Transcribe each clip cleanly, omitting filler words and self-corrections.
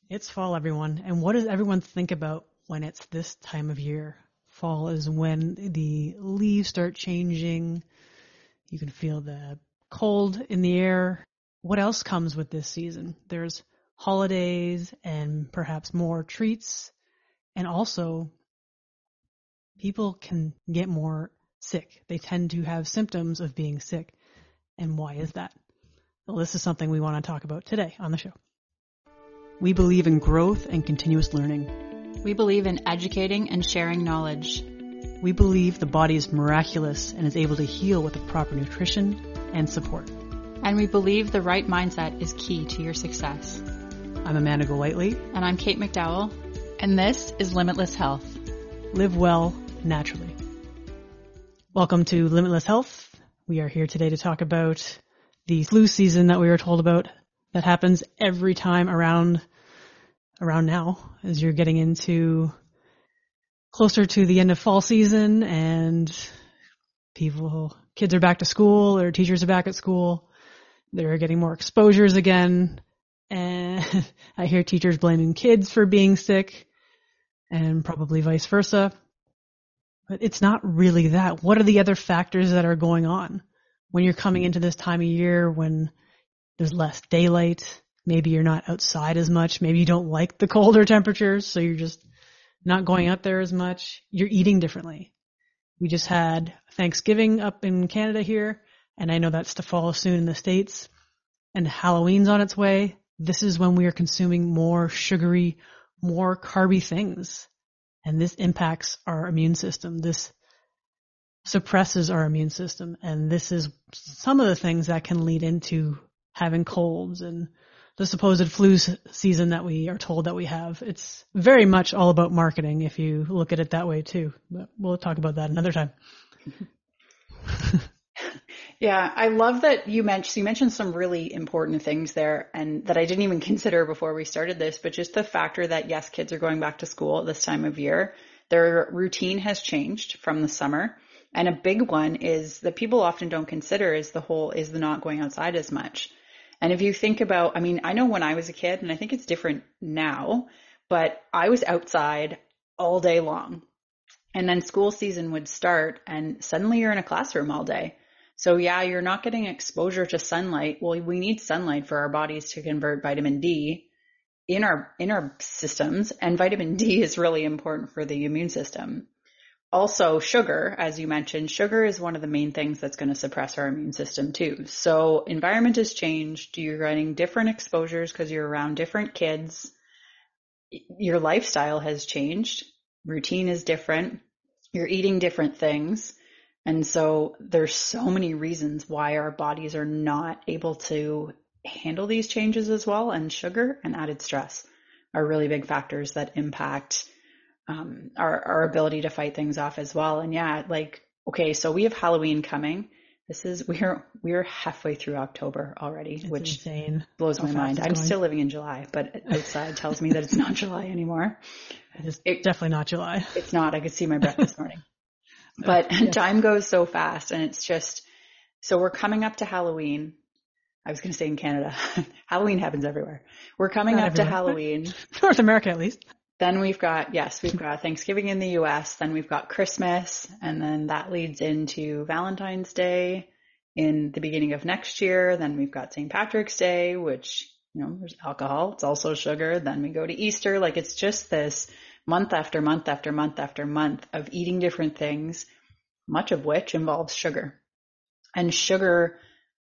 It's fall, everyone. And what does everyone think about when it's this time of year? Fall is when the leaves start changing. You can feel the cold in the air. What else comes with this season? There's holidays and perhaps more treats. And also, people can get more sick. They tend to have symptoms of being sick. And why is that? Well, this is something we want to talk about today on the show. We believe in growth and continuous learning. We believe in educating and sharing knowledge. We believe the body is miraculous and is able to heal with the proper nutrition and support. And we believe the right mindset is key to your success. I'm Amanda Golightly. And I'm Kate McDowell. And this is Limitless Health. Live well, naturally. Welcome to Limitless Health. We are here today to talk about the flu season that we were told about that happens every time around now as you're getting into closer to the end of fall season and kids are back to school or teachers are back at school. They're getting more exposures again. And I hear teachers blaming kids for being sick and probably vice versa. But it's not really that. What are the other factors that are going on when you're coming into this time of year when there's less daylight? Maybe you're not outside as much. Maybe you don't like the colder temperatures, so you're just not going out there as much. You're eating differently. We just had Thanksgiving up in Canada here, and I know that's to fall soon in the States, and Halloween's on its way. This is when we are consuming more sugary, more carby things, and this impacts our immune system. This suppresses our immune system, and this is some of the things that can lead into having colds and the supposed flu season that we are told that we have. It's very much all about marketing if you look at it that way too, but we'll talk about that another time. Yeah, I love that you mentioned some really important things there and that I didn't even consider before we started this, but just the factor that yes, kids are going back to school at this time of year. Their routine has changed from the summer. And a big one is that people often don't consider is the not going outside as much. And if you think about, I know when I was a kid, and I think it's different now, but I was outside all day long. And then school season would start and suddenly you're in a classroom all day. So yeah, you're not getting exposure to sunlight. Well, we need sunlight for our bodies to convert vitamin D in our systems. And vitamin D is really important for the immune system. Also, sugar, as you mentioned, sugar is one of the main things that's going to suppress our immune system too. So environment has changed. You're getting different exposures because you're around different kids. Your lifestyle has changed. Routine is different. You're eating different things. And so there's so many reasons why our bodies are not able to handle these changes as well. And sugar and added stress are really big factors that impact our ability to fight things off as well. And yeah, okay, so we have Halloween coming. We're halfway through October already, which insane. Blows my mind. I'm still living in July, but outside tells me that it's not July anymore. It's definitely not July. It's not. I could see my breath this morning. But yeah. Time goes so fast, and it's just, so we're coming up to Halloween. I was going to say in Canada, Halloween happens everywhere. We're coming not up everywhere. To Halloween. North America, at least. Then we've got Thanksgiving in the US, then we've got Christmas, and then that leads into Valentine's Day in the beginning of next year. Then we've got St. Patrick's Day, which, there's alcohol. It's also sugar. Then we go to Easter. It's just this month after month after month after month of eating different things, much of which involves sugar. And sugar,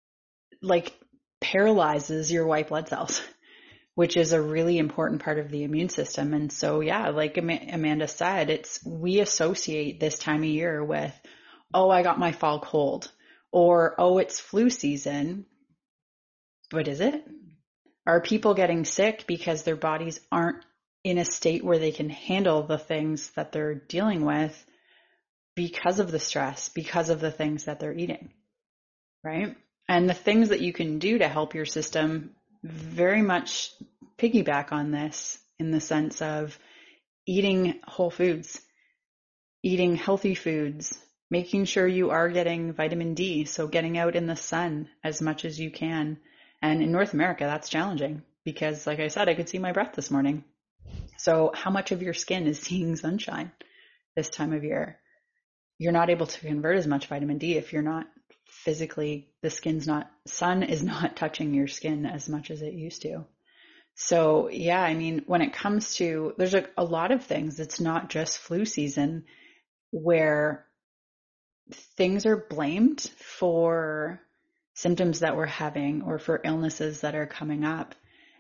paralyzes your white blood cells, which is a really important part of the immune system. And so, yeah, like Amanda said, we associate this time of year with, oh, I got my fall cold, or, oh, it's flu season. But is it? Are people getting sick because their bodies aren't in a state where they can handle the things that they're dealing with because of the stress, because of the things that they're eating, right? And the things that you can do to help your system very much piggyback on this in the sense of eating whole foods, eating healthy foods, making sure you are getting vitamin D. So getting out in the sun as much as you can. And in North America, that's challenging. because like I said, I could see my breath this morning. So how much of your skin is seeing sunshine this time of year? You're not able to convert as much vitamin D if you're not physically, sun is not touching your skin as much as it used to. So yeah, I mean, when it comes to, there's a lot of things. It's not just flu season where things are blamed for symptoms that we're having or for illnesses that are coming up.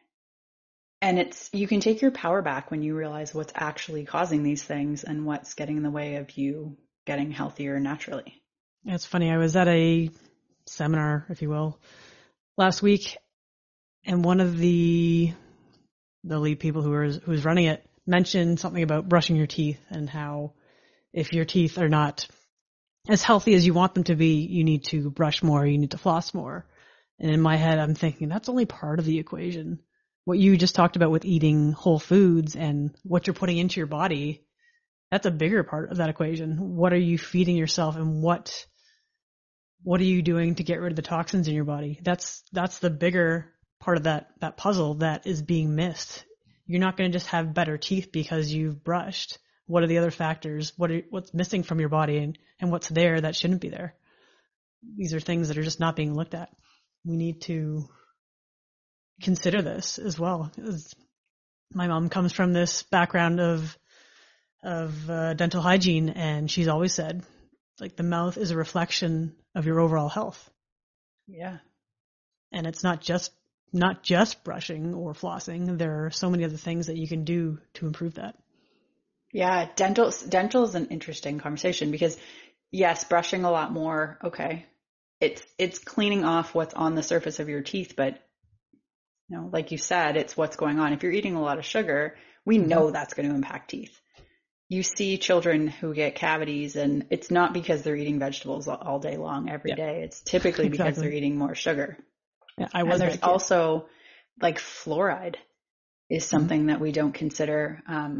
And you can take your power back when you realize what's actually causing these things and what's getting in the way of you getting healthier naturally. It's funny. I was at a seminar, if you will, last week, and one of the lead people who was running it mentioned something about brushing your teeth and how if your teeth are not as healthy as you want them to be, you need to brush more, you need to floss more. And in my head, I'm thinking that's only part of the equation. What you just talked about with eating whole foods and what you're putting into your body, that's a bigger part of that equation. What are you feeding yourself, and what are you doing to get rid of the toxins in your body? That's the bigger part of that puzzle that is being missed. You're not going to just have better teeth because you've brushed. What are the other factors? What's missing from your body and what's there that shouldn't be there? These are things that are just not being looked at. We need to consider this as well. My mom comes from this background of dental hygiene, and she's always said, like, the mouth is a reflection of your overall health. Yeah. And it's not just brushing or flossing. There are so many other things that you can do to improve that. Yeah, dental is an interesting conversation because yes, brushing a lot more, okay. It's cleaning off what's on the surface of your teeth, but like you said, it's what's going on. If you're eating a lot of sugar, we know that's going to impact teeth. You see children who get cavities, and it's not because they're eating vegetables all day long every day. It's typically because they're eating more sugar. Yeah, and there's also like fluoride is something that we don't consider.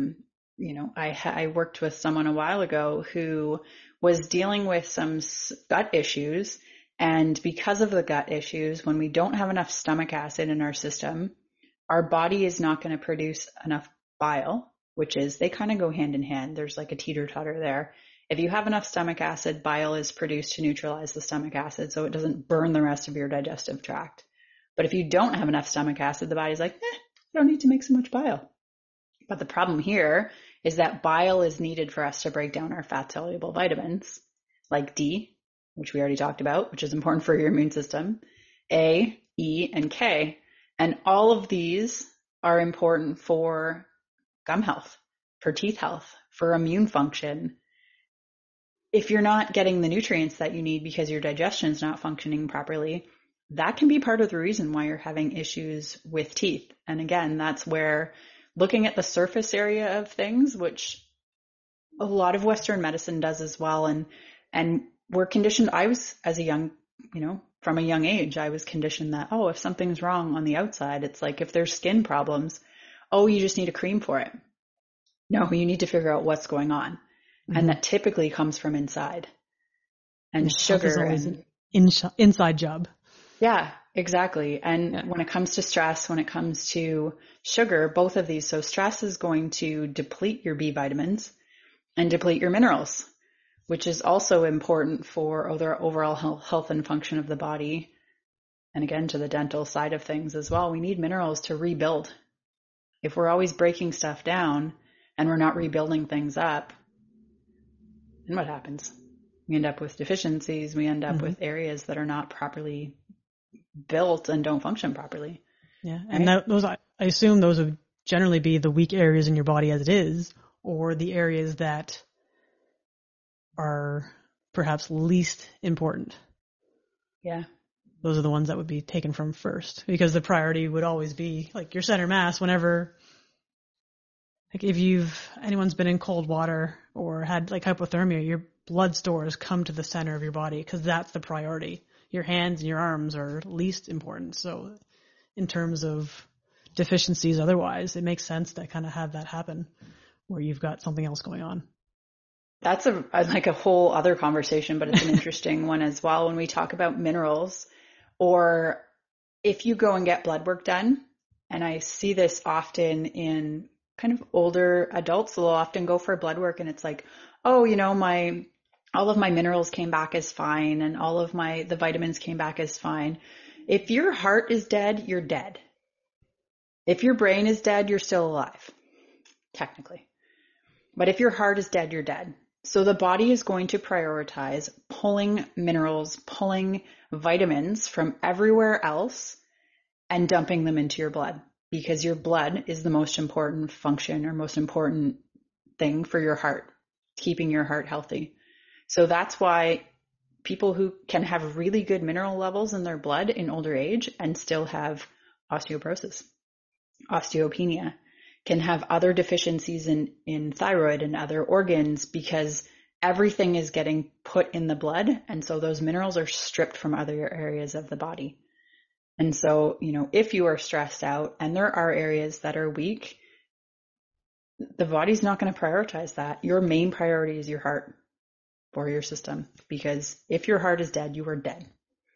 I worked with someone a while ago who was dealing with some gut issues. And because of the gut issues, when we don't have enough stomach acid in our system, our body is not going to produce enough bile, which is, they kind of go hand in hand. There's like a teeter-totter there. If you have enough stomach acid, bile is produced to neutralize the stomach acid so it doesn't burn the rest of your digestive tract. But if you don't have enough stomach acid, the body's like, I don't need to make so much bile. But the problem here is that bile is needed for us to break down our fat-soluble vitamins, like D, which we already talked about, which is important for your immune system, A, E, and K. And all of these are important for gum health, for teeth health, for immune function. If you're not getting the nutrients that you need because your digestion is not functioning properly, that can be part of the reason why you're having issues with teeth. And again, that's where looking at the surface area of things, which a lot of Western medicine does as well. And we're conditioned. I was, as a young, from a young age, I was conditioned that, if something's wrong on the outside, it's like if there's skin problems, you just need a cream for it. No, you need to figure out what's going on. Mm-hmm. And that typically comes from inside. And sugar is always an inside job. Yeah, exactly. And when it comes to stress, when it comes to sugar, both of these, so stress is going to deplete your B vitamins and deplete your minerals, which is also important for their overall health and function of the body. And again, to the dental side of things as well, we need minerals to rebuild. If we're always breaking stuff down and we're not rebuilding things up, then what happens? We end up with deficiencies. We end up with areas that are not properly built and don't function properly. Yeah, and those, I assume those would generally be the weak areas in your body as it is, or the areas that are perhaps least important. Yeah. Those are the ones that would be taken from first, because the priority would always be like your center mass. Whenever, like, if anyone's been in cold water or had like hypothermia, your blood stores come to the center of your body because that's the priority. Your hands and your arms are least important. So in terms of deficiencies otherwise, it makes sense to kind of have that happen where you've got something else going on. That's like a whole other conversation, but it's an interesting one as well. When we talk about minerals, or if you go and get blood work done, And I see this often in kind of older adults. They'll often go for blood work and it's like, oh, all of my minerals came back as fine and all of the vitamins came back as fine. If your heart is dead, you're dead. If your brain is dead, you're still alive, technically. But if your heart is dead, you're dead. So the body is going to prioritize pulling minerals, pulling vitamins from everywhere else and dumping them into your blood, because your blood is the most important function or most important thing for your heart, keeping your heart healthy. So that's why people who can have really good mineral levels in their blood in older age and still have osteoporosis, osteopenia, can have other deficiencies in thyroid and other organs, because everything is getting put in the blood. And so those minerals are stripped from other areas of the body. And so, if you are stressed out and there are areas that are weak, the body's not going to prioritize that. Your main priority is your heart or your system, because if your heart is dead, you are dead.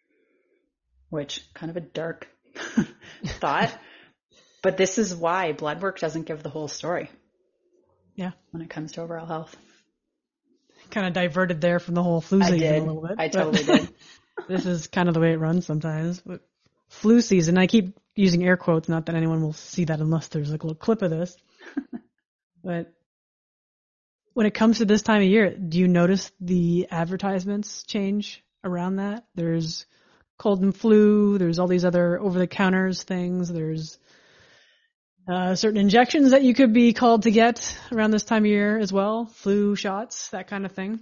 Which, kind of a dark thought, but this is why blood work doesn't give the whole story. Yeah. When it comes to overall health. Kind of diverted there from the whole flu season a little bit. I totally did. This is kind of the way it runs sometimes. But flu season, I keep using air quotes, not that anyone will see that unless there's like a little clip of this. But when it comes to this time of year, do you notice the advertisements change around that? There's cold and flu, there's all these other over-the-counters things, there's certain injections that you could be called to get around this time of year as well, flu shots, that kind of thing.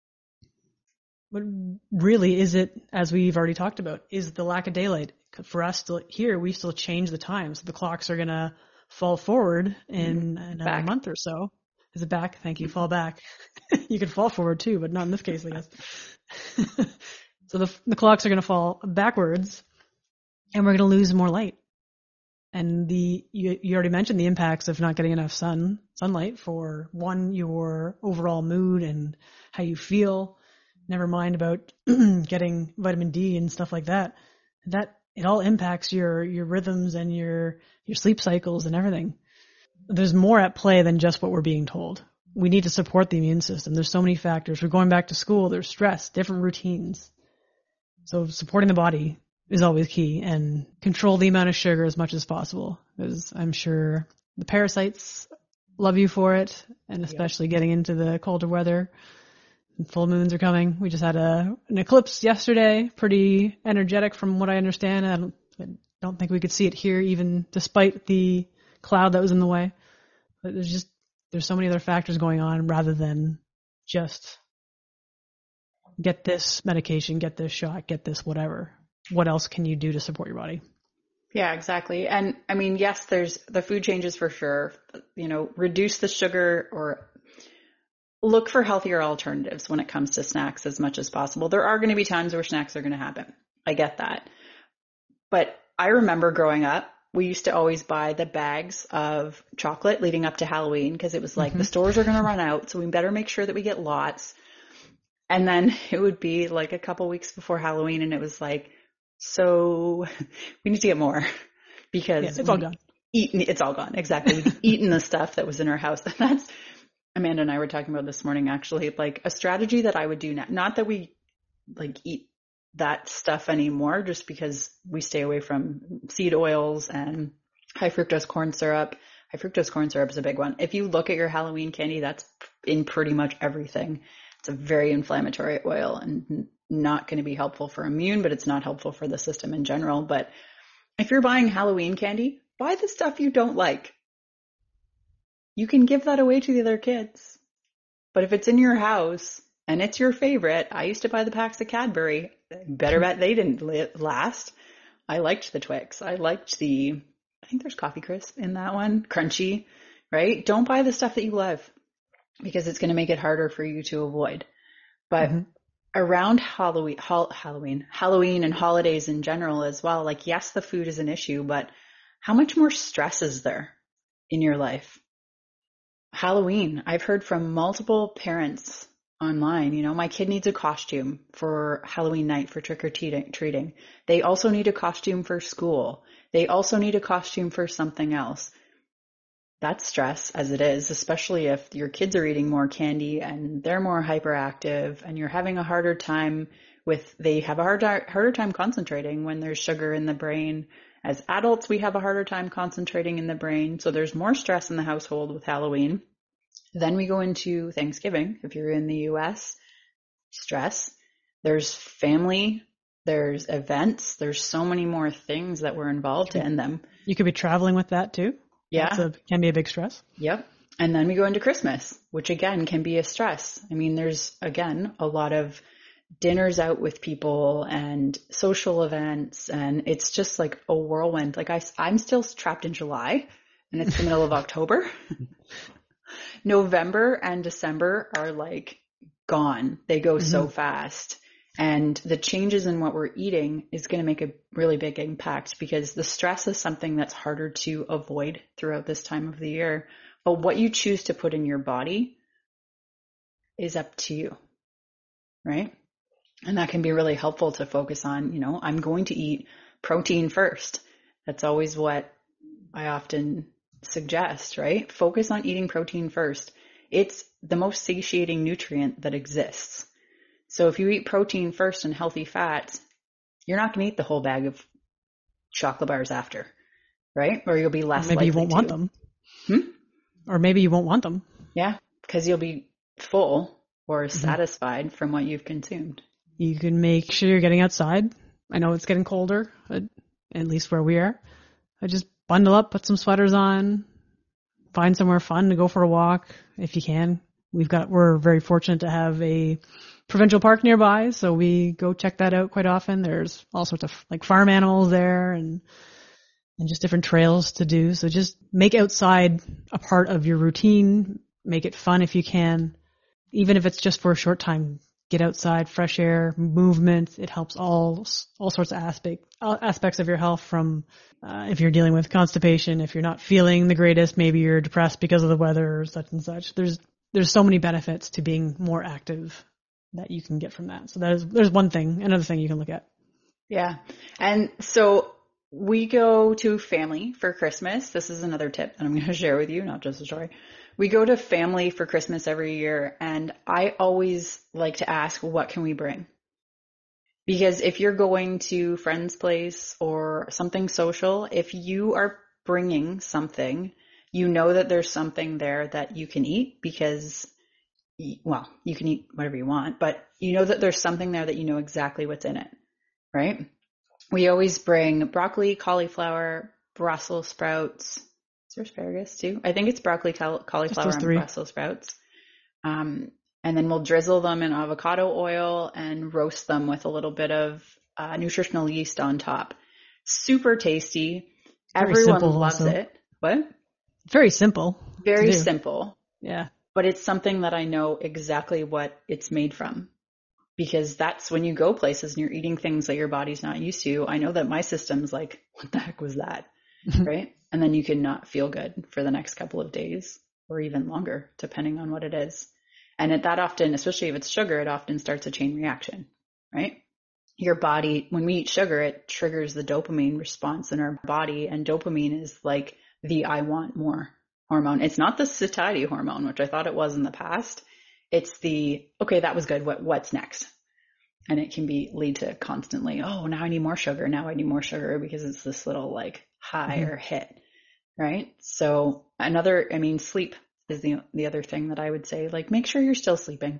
But really, is it, as we've already talked about, is the lack of daylight? For us here, we still change the time, so the clocks are going to fall forward in another month or so. Is it back? Thank you. Fall back. You could fall forward too, but not in this case, I guess. So the clocks are going to fall backwards, and we're going to lose more light. And you already mentioned the impacts of not getting enough sunlight for your overall mood and how you feel. Never mind about getting vitamin D and stuff like that. That it all impacts your rhythms and your sleep cycles and everything. There's more at play than just what we're being told. We need to support the immune system. There's so many factors. We're going back to school. There's stress, different routines. So supporting the body is always key, and control the amount of sugar as much as possible, because I'm sure the parasites love you for it, and especially getting into the colder weather. And full moons are coming. We just had an eclipse yesterday, pretty energetic from what I understand. I don't think we could see it here, even despite the cloud that was in the way. But there's so many other factors going on rather than just get this medication, get this shot, get this whatever. What else can you do to support your body? Yeah, exactly. And I mean, yes, there's the food changes for sure. Reduce the sugar or look for healthier alternatives when it comes to snacks as much as possible. There are going to be times where snacks are going to happen. I get that. But I remember growing up, we used to always buy the bags of chocolate leading up to Halloween, because it was like the stores are going to run out, so we better make sure that we get lots. And then it would be like a couple weeks before Halloween, and it was like, so we need to get more, because it's all gone. It's all gone. Exactly. We've eaten the stuff that was in our house. And that's, Amanda and I were talking about this morning, actually, like a strategy that I would do now. Not that we like eat that stuff anymore, just because we stay away from seed oils and high fructose corn syrup. High fructose corn syrup is a big one. If you look at your Halloween candy, that's in pretty much everything. It's a very inflammatory oil and not going to be helpful for immune, but it's not helpful for the system in general. But if you're buying Halloween candy, buy the stuff you don't like. You can give that away to the other kids. But if it's in your house and it's your favorite, I used to buy the packs of Cadbury. Better bet they didn't last. I liked the Twix. I think there's Coffee Crisp in that one. Crunchy, right? Don't buy the stuff that you love, because it's going to make it harder for you to avoid. But around Halloween and holidays in general as well, like, yes, the food is an issue, but how much more stress is there in your life? Halloween, I've heard from multiple parents online, my kid needs a costume for Halloween night for trick or treating. They also need a costume for school. They also need a costume for something else. That's stress as it is, especially if your kids are eating more candy and they're more hyperactive and you're having a harder time they have a harder time concentrating when there's sugar in the brain. As adults, we have a harder time concentrating in the brain. So there's more stress in the household with Halloween. Then we go into Thanksgiving. If you're in the US, stress. There's family, there's events, there's so many more things that we're involved in them. You could be traveling with that too. Yeah. Can be a big stress. Yep. And then we go into Christmas, which again can be a stress. I mean, there's again a lot of dinners out with people and social events, and it's just like a whirlwind. Like I'm still trapped in July and it's the middle of October. November and December are like gone. They go so fast. And the changes in what we're eating is going to make a really big impact, because the stress is something that's harder to avoid throughout this time of the year. But what you choose to put in your body is up to you, right? And that can be really helpful to focus on, I'm going to eat protein first. That's always what I often suggest, right? Focus on eating protein first. It's the most satiating nutrient that exists. So if you eat protein first and healthy fats, you're not going to eat the whole bag of chocolate bars after, right? Or you'll be less likely to. Maybe you won't want them. Or maybe you won't want them. Yeah, because you'll be full or satisfied from what you've consumed. You can make sure you're getting outside. I know it's getting colder, at least where we are. I just bundle up, put some sweaters on, find somewhere fun to go for a walk if you can. We're very fortunate to have a provincial park nearby, so we go check that out quite often. There's all sorts of like farm animals there and just different trails to do. So just make outside a part of your routine. Make it fun if you can, even if it's just for a short time. Get outside, fresh air, movement. It helps all sorts of aspects of your health, from if you're dealing with constipation, if you're not feeling the greatest, maybe you're depressed because of the weather or such and such. There's so many benefits to being more active that you can get from that. So there's one thing, another thing you can look at. Yeah. And so we go to family for Christmas. This is another tip that I'm going to share with you, not just a story. We go to family for Christmas every year, and I always like to ask, what can we bring? Because if you're going to friend's place or something social, if you are bringing something, you know that there's something there that you can eat, because, well, you can eat whatever you want, but you know that there's something there that you know exactly what's in it, right? We always bring broccoli, cauliflower, Brussels sprouts. Is there asparagus too? I think it's broccoli, cauliflower, and Brussels sprouts. And then we'll drizzle them in avocado oil and roast them with a little bit of nutritional yeast on top. Super tasty. Everyone loves it. What? Very simple. Very simple. Yeah. But it's something that I know exactly what it's made from. Because that's when you go places and you're eating things that your body's not used to. I know that my system's like, what the heck was that? Right? And then you can not feel good for the next couple of days or even longer, depending on what it is. And that often, especially if it's sugar, it often starts a chain reaction, right? Your body, when we eat sugar, it triggers the dopamine response in our body. And dopamine is like the I want more hormone. It's not the satiety hormone, which I thought it was in the past. It's the, okay, that was good. What's next? And it can lead to constantly, oh, now I need more sugar. Now I need more sugar, because it's this little like high or hit, right? So sleep is the other thing that I would say, like, make sure you're still sleeping.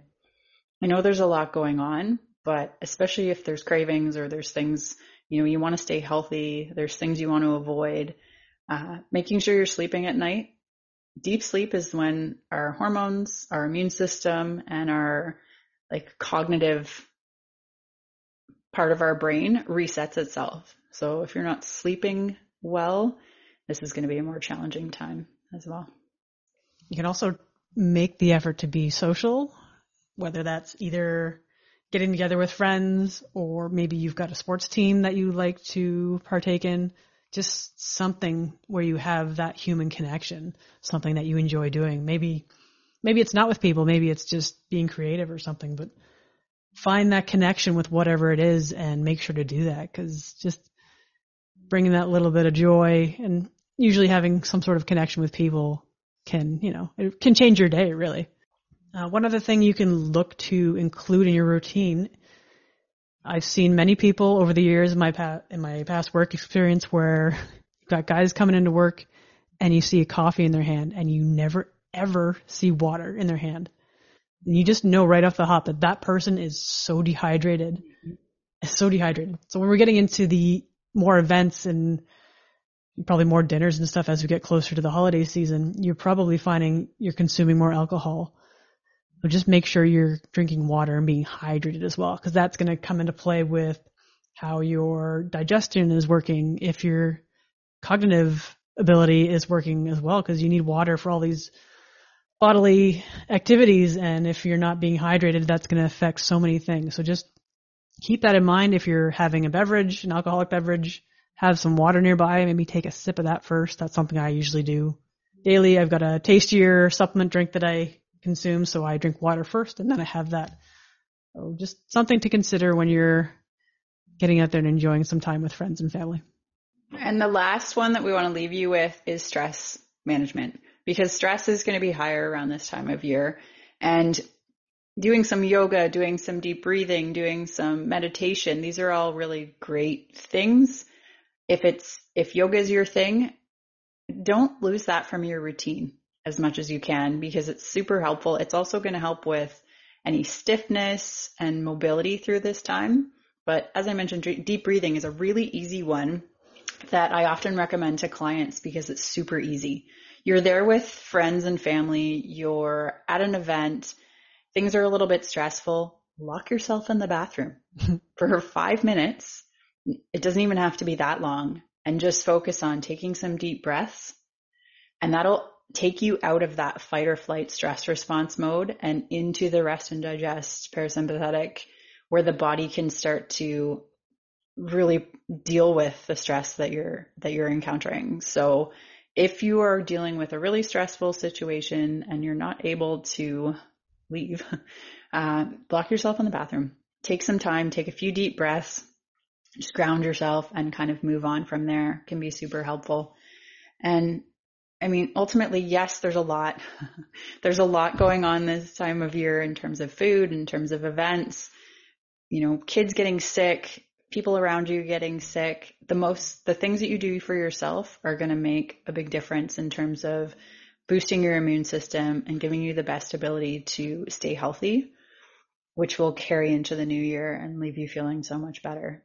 I know there's a lot going on, but especially if there's cravings or there's things, you want to stay healthy, there's things you want to avoid, making sure you're sleeping at night. Deep sleep is when our hormones, our immune system, and our like cognitive part of our brain resets itself. So if you're not sleeping well, this is going to be a more challenging time as well. You can also make the effort to be social, whether that's either getting together with friends, or maybe you've got a sports team that you like to partake in. Just something where you have that human connection, something that you enjoy doing. Maybe it's not with people, maybe it's just being creative or something, but find that connection with whatever it is and make sure to do that, because just bringing that little bit of joy, and usually having some sort of connection with people can, it can change your day, really. One other thing you can look to include in your routine, I've seen many people over the years in my past work experience where you've got guys coming into work and you see a coffee in their hand and you never ever see water in their hand. And you just know right off the hop that that person is so dehydrated. So dehydrated. So when we're getting into the more events and probably more dinners and stuff as we get closer to the holiday season, you're probably finding you're consuming more alcohol. So just make sure you're drinking water and being hydrated as well, because that's going to come into play with how your digestion is working, if your cognitive ability is working as well, because you need water for all these bodily activities. And if you're not being hydrated, that's going to affect so many things. So just keep that in mind. If you're having a beverage, an alcoholic beverage, have some water nearby. Maybe take a sip of that first. That's something I usually do daily. I've got a tastier supplement drink that I consume, so I drink water first and then I have that. So just something to consider when you're getting out there and enjoying some time with friends and family. And the last one that we want to leave you with is stress management, because stress is going to be higher around this time of year. And doing some yoga, doing some deep breathing, doing some meditation, these are all really great things. If yoga is your thing, don't lose that from your routine as much as you can, because it's super helpful. It's also going to help with any stiffness and mobility through this time. But as I mentioned, deep breathing is a really easy one that I often recommend to clients because it's super easy. You're there with friends and family, you're at an event, things are a little bit stressful, lock yourself in the bathroom for 5 minutes. It doesn't even have to be that long, and just focus on taking some deep breaths, and that'll take you out of that fight or flight stress response mode and into the rest and digest parasympathetic, where the body can start to really deal with the stress that you're encountering. So if you are dealing with a really stressful situation and you're not able to leave, lock yourself in the bathroom, take some time, take a few deep breaths, just ground yourself and kind of move on from there. Can be super helpful. And I mean, ultimately, yes, there's a lot going on this time of year in terms of food, in terms of events, kids getting sick, people around you getting sick. The things that you do for yourself are going to make a big difference in terms of boosting your immune system and giving you the best ability to stay healthy, which will carry into the new year and leave you feeling so much better.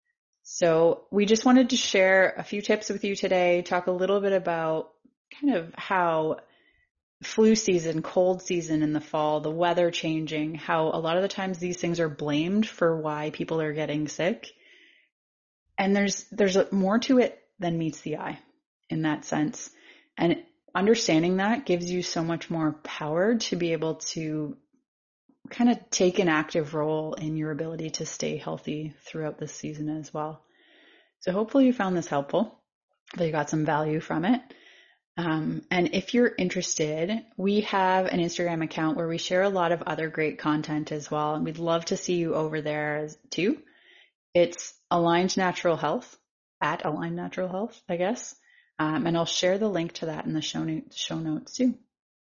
So we just wanted to share a few tips with you today, talk a little bit about kind of how flu season, cold season in the fall, the weather changing, how a lot of the times these things are blamed for why people are getting sick. And there's more to it than meets the eye in that sense. And understanding that gives you so much more power to be able to kind of take an active role in your ability to stay healthy throughout this season as well. So hopefully you found this helpful, that you got some value from it. And if you're interested, we have an Instagram account where we share a lot of other great content as well. And we'd love to see you over there too. It's Aligned Natural Health, at Aligned Natural Health, I guess. And I'll share the link to that in the show notes too.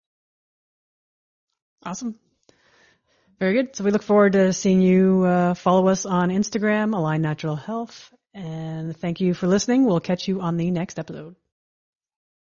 Awesome. Very good. So we look forward to seeing you follow us on Instagram, Aligned Natural Health. And thank you for listening. We'll catch you on the next episode.